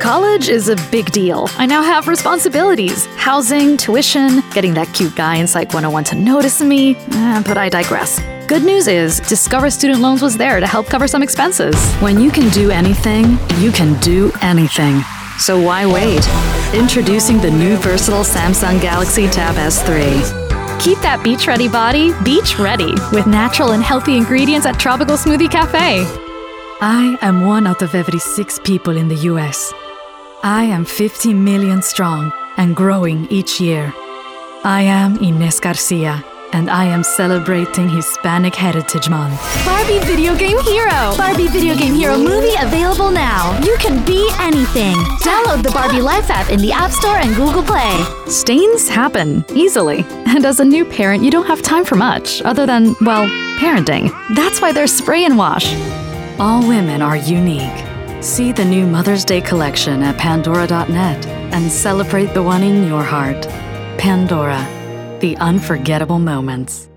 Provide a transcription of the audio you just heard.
College is a big deal. I now have responsibilities. Housing, tuition, getting that cute guy in Psych 101 to notice me. But I digress. Good news is, Discover Student Loans was there to help cover some expenses. When you can do anything, you can do anything. So why wait? Introducing the new versatile Samsung Galaxy Tab S3. Keep that beach-ready body beach-ready with natural and healthy ingredients at Tropical Smoothie Cafe. I am one out of every 6 people in the U.S. I am 50 million strong and growing each year. I am Ines Garcia, and I am celebrating Hispanic Heritage Month. Barbie Video Game Hero! Barbie Video Game Hero movie available now. You can be anything. Download the Barbie Life app in the App Store and Google Play. Stains happen easily. And as a new parent, you don't have time for much other than, well, parenting. That's why there's Spray and Wash. All women are unique. See the new Mother's Day collection at Pandora.net and celebrate the one in your heart. Pandora, the unforgettable moments.